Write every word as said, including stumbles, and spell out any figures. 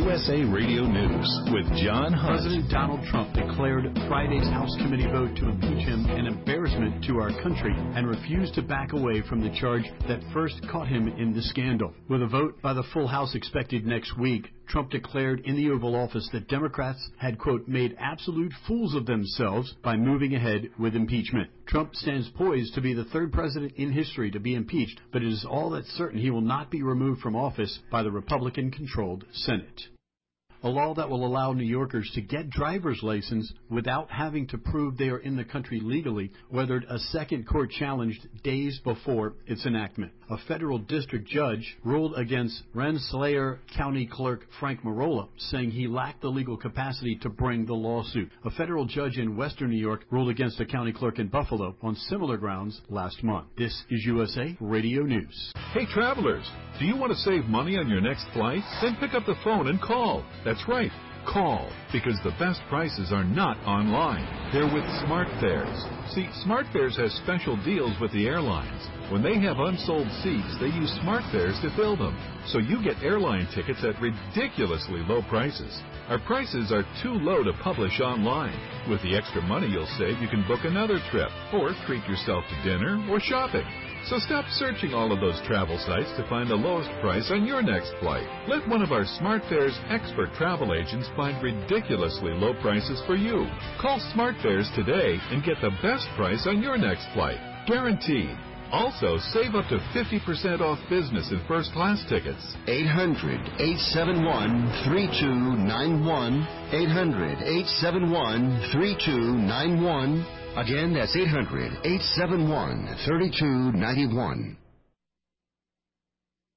U S A Radio News with John Hunt. President Donald Trump declared Friday's House committee vote to impeach him an embarrassment to our country and refused to back away from the charge that first caught him in the scandal. With a vote by the full House expected next week, Trump declared in the Oval Office that Democrats had, quote, made absolute fools of themselves by moving ahead with impeachment. Trump stands poised to be the third president in history to be impeached, but it is all that certain he will not be removed from office by the Republican-controlled Senate. A law that will allow New Yorkers to get driver's license without having to prove they are in the country legally weathered a second court challenge days before its enactment. A federal district judge ruled against Rensselaer County Clerk Frank Marola, saying he lacked the legal capacity to bring the lawsuit. A federal judge in western New York ruled against a county clerk in Buffalo on similar grounds last month. This is U S A Radio News. Hey, travelers, do you want to save money on your next flight? Then pick up the phone and call. That's right. Call, because the best prices are not online. They're with SmartFares. See, SmartFares has special deals with the airlines. When they have unsold seats, they use SmartFares to fill them. So you get airline tickets at ridiculously low prices. Our prices are too low to publish online. With the extra money you'll save, you can book another trip or treat yourself to dinner or shopping. So stop searching all of those travel sites to find the lowest price on your next flight. Let one of our SmartFares expert travel agents find ridiculously low prices for you. Call SmartFares today and get the best price on your next flight. Guaranteed. Also, save up to fifty percent off business and first class tickets. eight hundred, eight seven one, three two nine one. eight hundred, eight seven one, three two nine one. Again, that's eight hundred, eight seven one, three two nine one.